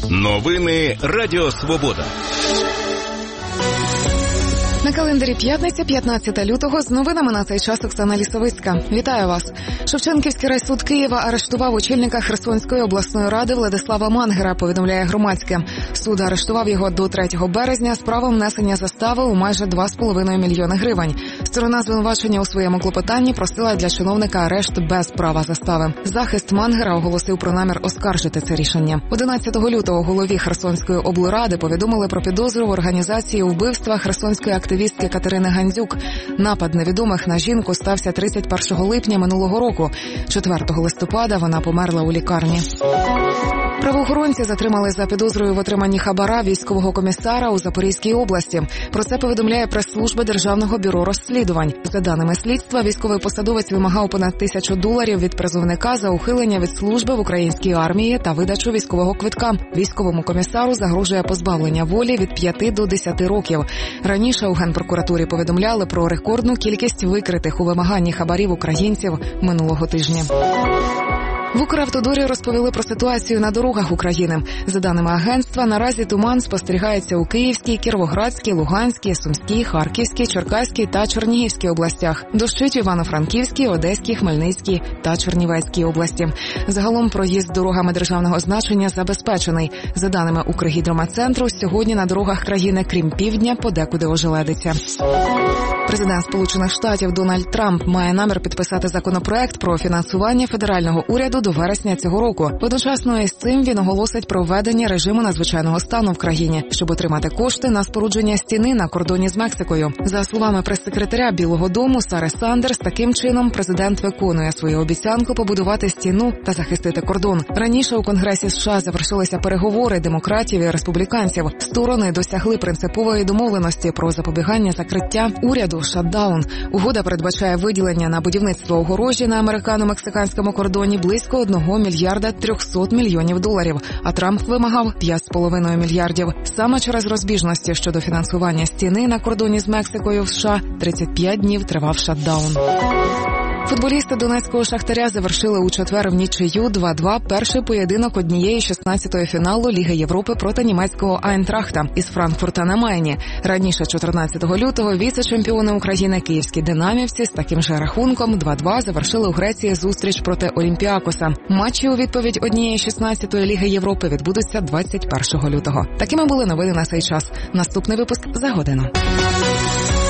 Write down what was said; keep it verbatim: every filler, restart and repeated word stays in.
Новини Радіо Свобода. На календарі п'ятниця, п'ятнадцяте лютого, з новинами на цей час Оксана Лісовицька. Вітаю вас. Шевченківський райсуд Києва арештував очільника Херсонської обласної ради Владислава Мангера, повідомляє Громадське. Суд арештував його до третього березня з правом внесення застави у майже два з половиною мільйони гривень. Сторона звинувачення у своєму клопотанні просила для чиновника арешт без права застави. Захист Мангера оголосив про намір оскаржити це рішення. одинадцятого лютого голові Херсонської облради повідомили про підозру в організації вбивства херсонської активістки Катерини Гандзюк. Напад невідомих на жінку стався тридцять першого липня минулого року. четвертого листопада вона померла у лікарні. Правоохоронці затримали за підозрою в отриманні хабара військового комісара у Запорізькій області. Про це повідомляє прес-служба Державного бюро розслідувань. За даними слідства, військовий посадовець вимагав понад тисячу доларів від призовника за ухилення від служби в українській армії та видачу військового квитка. Військовому комісару загрожує позбавлення волі від п'яти до десяти років. Раніше у Генпрокуратурі повідомляли про рекордну кількість викритих у вимаганні хабарів українців минулого тижня. В Укравтодорі розповіли про ситуацію на дорогах України. За даними агентства, наразі туман спостерігається у Київській, Кіровоградській, Луганській, Сумській, Харківській, Черкаській та Чернігівській областях. Дощить в Івано-Франківській, Одеській, Хмельницькій та Чернівецькій області. Загалом проїзд дорогами державного значення забезпечений. За даними Укргідрометцентру, сьогодні на дорогах країни, крім півдня, подекуди ожеледиться. Президент Сполучених Штатів Дональд Трамп має намір підписати законопроект про фінансування федерального уряду до вересня цього року. Одночасно із цим він оголосить про введення режиму надзвичайного стану в країні, щоб отримати кошти на спорудження стіни на кордоні з Мексикою. За словами прес-секретаря Білого дому Сари Сандерс, таким чином президент виконує свою обіцянку побудувати стіну та захистити кордон. Раніше у Конгресі США завершилися переговори демократів і республіканців. Сторони досягли принципової домовленості про запобігання закриття уряду шатдаун. Угода передбачає виділення на будівництво огорожі на американо-мексиканському кордоні близько одного мільярда трьохсот мільйонів доларів, а Трамп вимагав п'ять з половиною мільярдів. Саме через розбіжності щодо фінансування стіни на кордоні з Мексикою в США тридцять п'ять днів тривав шатдаун. Футболісти донецького «Шахтаря» завершили у четвер в нічию два-два перший поєдинок однієї шістнадцятої фіналу Ліги Європи проти німецького «Айнтрахта» із Франкфурта на Майні. Раніше, чотирнадцятого лютого, віце-чемпіони України київські «Динамівці» з таким же рахунком два-два завершили у Греції зустріч проти «Олімпіакоса». Матчі у відповідь однієї шістнадцятої Ліги Європи відбудуться двадцять першого лютого. Такими були новини на цей час. Наступний випуск за годину.